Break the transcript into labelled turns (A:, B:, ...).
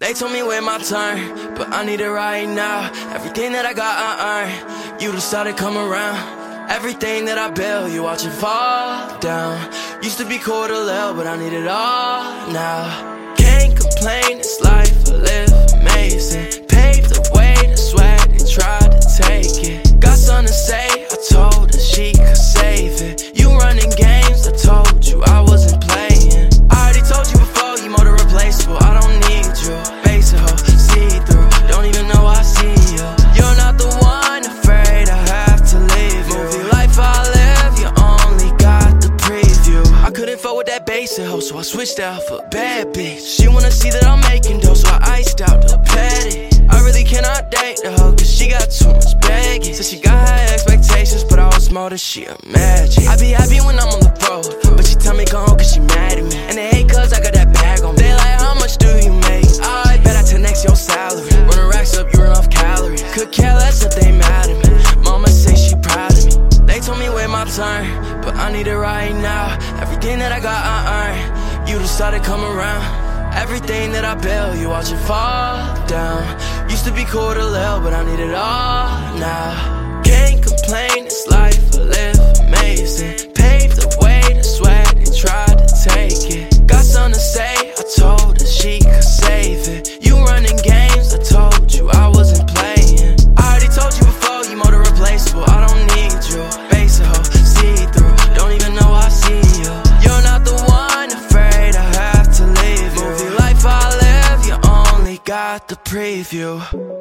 A: They told me wait my turn, but I need it right now. Everything that I got, I earned. You decided come around. Everything that I built, you watch it fall down. Used to be cool to live, but I need it all now. Can't complain, this life I live amazing. Paved the way, the sweat, they tried to take it. Got something to say, I told her she could save it. You running games, I told you I wasn't playing. I already told you before, you more than replaceable. I don't need you, basic hoe, see through. Don't even know I see you. You're not the one, afraid I have to leave you. Movie life I live, you only got the preview. I couldn't fuck with that basic hoe, so I switched out for a bad bitch. She wanna see that I'm making dough, so I iced out the petty. I really cannot date the hoe, cause she got too much baggage. Said she got high expectations, but I was more than she imagined. I be happy when I'm on the road, but she tell me go home cause she mad at me. And they hate cause I got that bag on me. They like, how much do you make? I bet I 10x your salary. Running racks up, you run off calories. Could care less if they mad at me. Mama say she proud of me. They told me wait my turn, but I need it right now. Everything that I got, I earned. You decided come around. Everything that I built, you watch it fall down. Used to be cool to live, but I need it all now. Can't complain, this life I live amazing. Paved the way, the sweat, they tried to take it. Got something to say, I told her she could save it. You running games, I told you I wasn't playing. I already told you before, you more than replaceable. I don't need you, basic hoe, see through. Don't even know I see you. You're not the one, afraid I have to leave you. Movie life I live, you only got the preview.